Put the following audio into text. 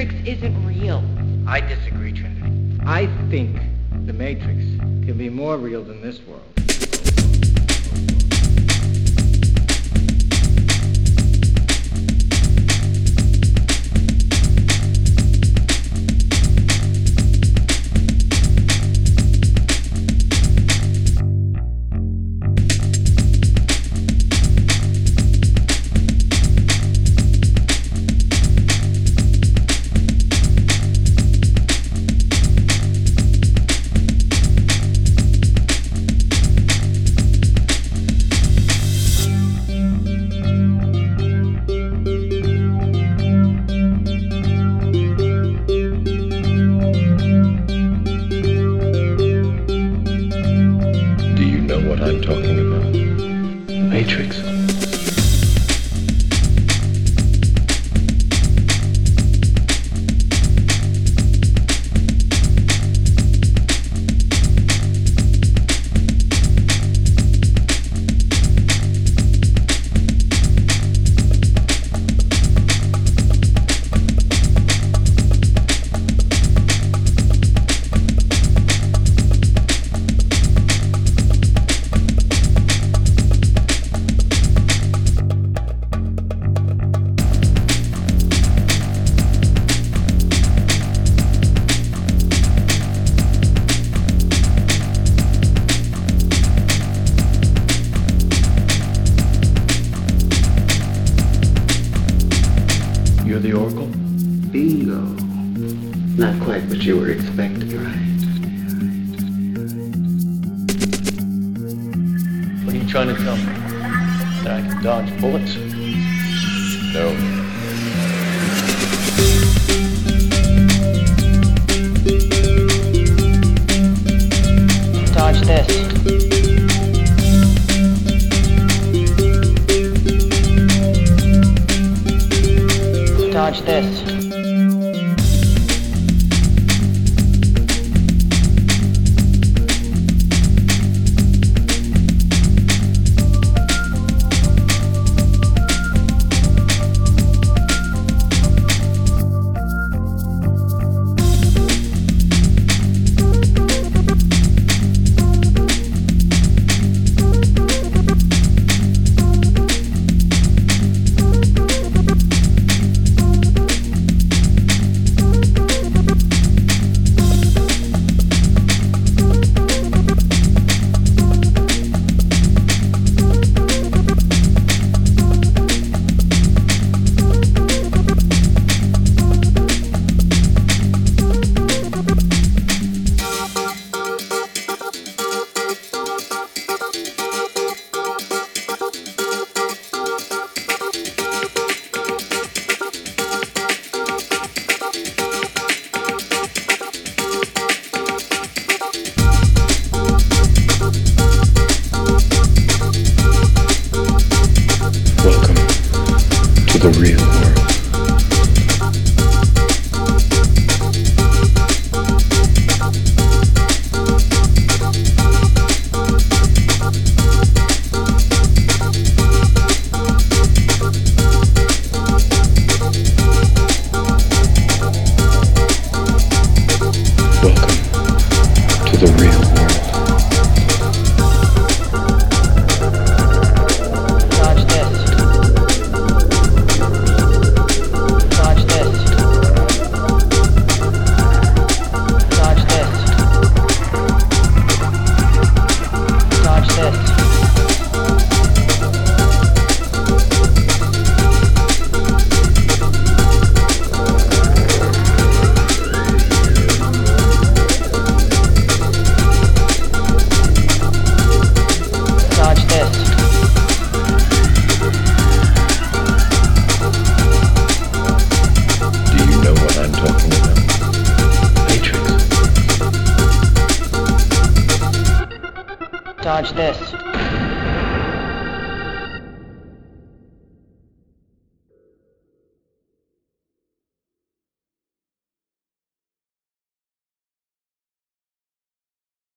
Matrix isn't real. I disagree, Trinity. I think the Matrix can be more real than this world. What I'm talking about. The Matrix. You're the Oracle? Bingo. Not quite what you were expecting, right? What are you trying to tell me? That I can dodge bullets? No. Dodge this. Dodge this. The real world. Welcome to the real world. Dodge this.